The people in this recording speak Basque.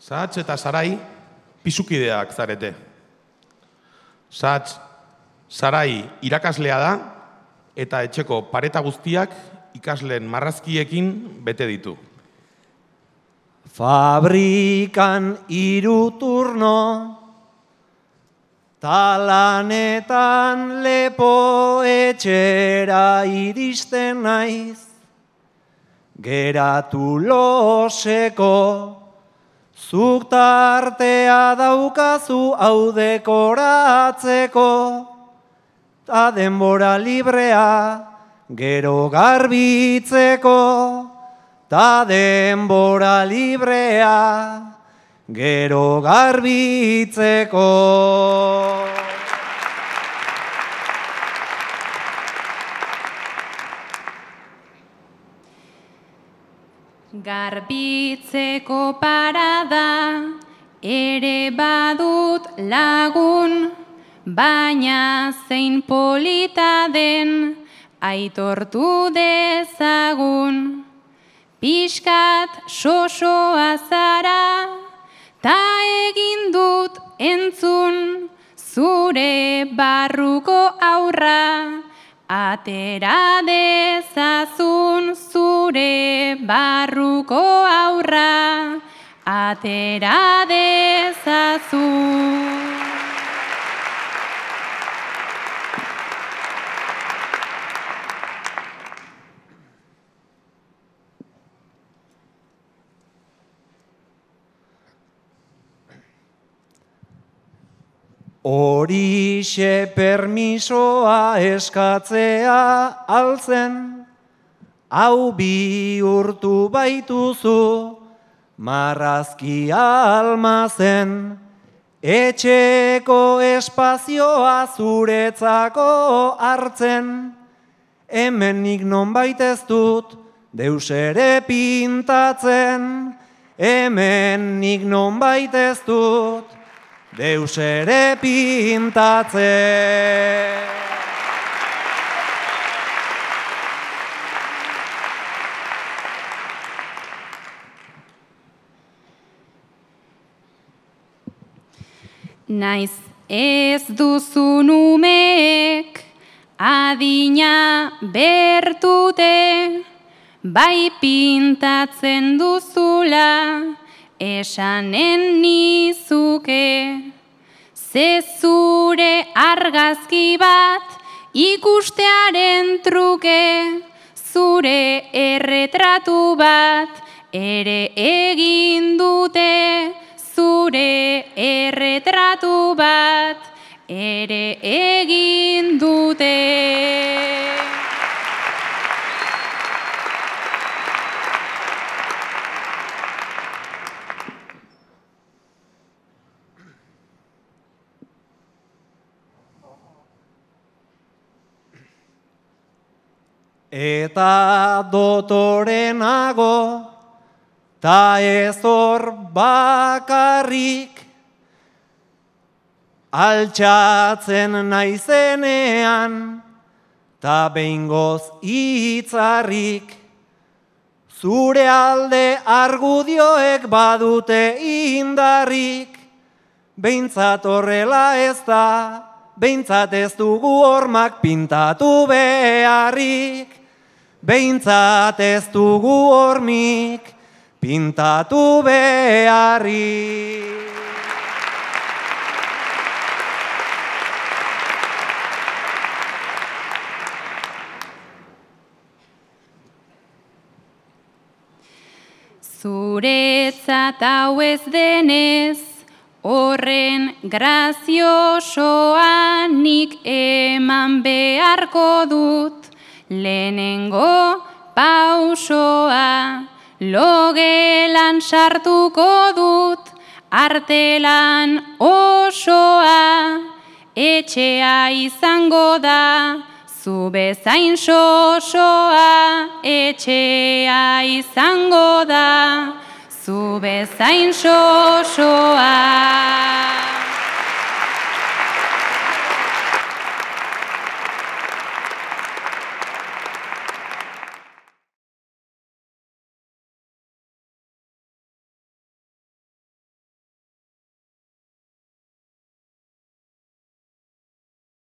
Sahatz eta Sarai pisukideak zarete. Sahatz, Sarai irakaslea da eta etxeko pareta guztiak ikasleen marrazkiekin bete ditu. Fabrikan 3 turno, talanetan lepo etxera iristen naiz. Geratu loseko, zuk tartea daukazu hau dekoratzeko, ta denbora librea gero garbitzeko, ta denbora librea gero garbitzeko. Garbitzeko parada ere badut lagun, baina zein polita den aitortu dezagun. Pixkat sosoa zara, ta egin dut entzun zure barruko aurra, atera dezazun zure barruko aurra, atera dezazun. Horixe permisoa eskatzea altzen, hau bihurtu baituzu marrazkia almazen, etxeko espazioa zuretzako hartzen, hemen nik nonbait ez dut deus ere pintatzen, hemen nik nonbait ez dut deus ere pintatzen. Naiz ez duzun umeek adina bertute, bai pintatzen duzula esanen nizuke. Ze zure argazki bat ikustearen truke, zure erretratu bat ere egin dute, zure erretratu bat ere egin dute. Eta dotorenago, ta ez hor bakarrik, altxatzen naizenean, ta behingoz itzarrik, zure alde argudioek badute indarrik, behintzat horrela ez da, behintzat ez dugu hormak pintatu beharrik, behintzat ez dugu hormik pintatu beharrik. Zuretzat hau ez denez, horren graziosoa nik eman beharko dut, lehenengo pausoa, logelan sartuko dut, artelan osoa, etxea izango da, zu bezain sosoa, etxea izango da, zu bezain sosoa.